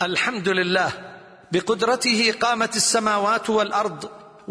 الحمد لله بقدرته قامت السماوات والأرض،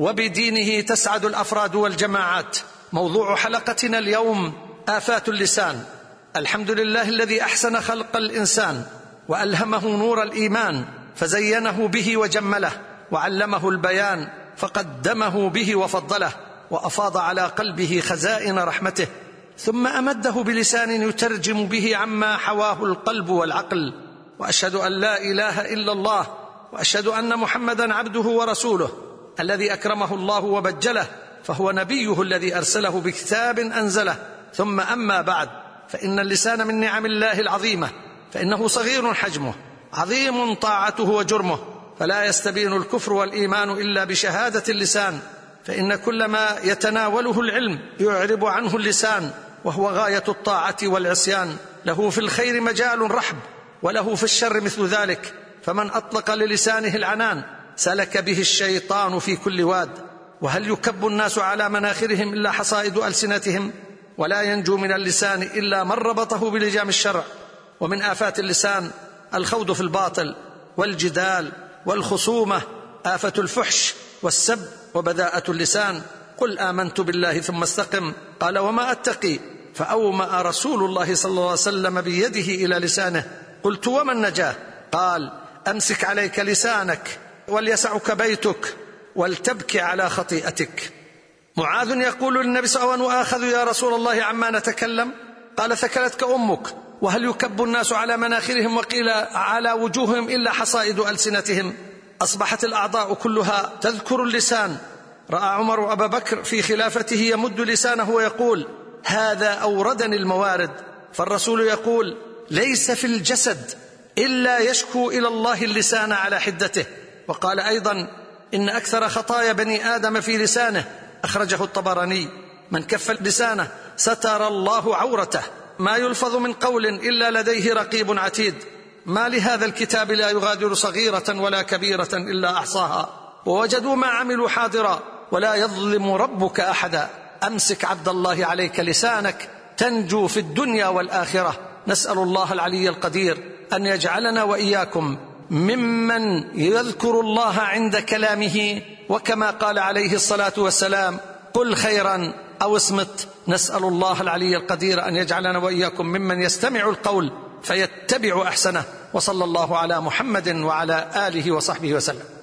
وبدينه تسعد الأفراد والجماعات. موضوع حلقتنا اليوم آفات اللسان. الحمد لله الذي أحسن خلق الإنسان وألهمه نور الإيمان فزينه به وجمله، وعلمه البيان فقدمه به وفضله، وأفاض على قلبه خزائن رحمته، ثم أمده بلسان يترجم به عما حواه القلب والعقل. وأشهد أن لا إله إلا الله، وأشهد أن محمدا عبده ورسوله الذي أكرمه الله وبجله، فهو نبيه الذي أرسله بكتاب أنزله. ثم أما بعد، فإن اللسان من نعم الله العظيمة، فإنه صغير حجمه عظيم طاعته وجرمه، فلا يستبين الكفر والإيمان إلا بشهادة اللسان، فإن كل ما يتناوله العلم يعرب عنه اللسان، وهو غاية الطاعة والعصيان. له في الخير مجال رحب، وله في الشر مثل ذلك، فمن أطلق للسانه العنان سلك به الشيطان في كل واد. وهل يكب الناس على مناخرهم إلا حصائد ألسنتهم؟ ولا ينجو من اللسان إلا من ربطه بلجام الشرع. ومن آفات اللسان الخوض في الباطل والجدال والخصومة، آفة الفحش والسب وبذاءة اللسان. قل آمنت بالله ثم استقم. قال وما أتقي؟ فأومأ رسول الله صلى الله عليه وسلم بيده إلى لسانه. قلت وما النجاة؟ قال أمسك عليك لسانك وليسعك بيتك ولتبكي على خطيئتك. معاذ يقول للنبي صلى الله عليه وسلم وآخذ يا رسول الله عما نتكلم؟ قال ثكلتك أمك. وهل يكب الناس على مناخرهم وقيل على وجوههم إلا حصائد ألسنتهم؟ أصبحت الأعضاء كلها تذكر اللسان. رأى عمر أبا بكر في خلافته يمد لسانه ويقول هذا أوردني الموارد، فالرسول يقول ليس في الجسد إلا يشكو إلى الله اللسان على حدته. وقال أيضا إن أكثر خطايا بني آدم في لسانه، أخرجه الطبراني. من كف لسانه ستر الله عورته، ما يلفظ من قول إلا لديه رقيب عتيد. ما لهذا الكتاب لا يغادر صغيرة ولا كبيرة إلا أحصاها، ووجدوا ما عملوا حاضرا ولا يظلم ربك أحدا. أمسك عبد الله عليك لسانك تنجو في الدنيا والآخرة. نسأل الله العلي القدير أن يجعلنا وإياكم ممن يذكر الله عند كلامه، وكما قال عليه الصلاة والسلام قل خيرا أو اصمت. نسأل الله العلي القدير أن يجعلنا وإياكم ممن يستمع القول فيتبع أحسنه. وصلى الله على محمد وعلى آله وصحبه وسلم.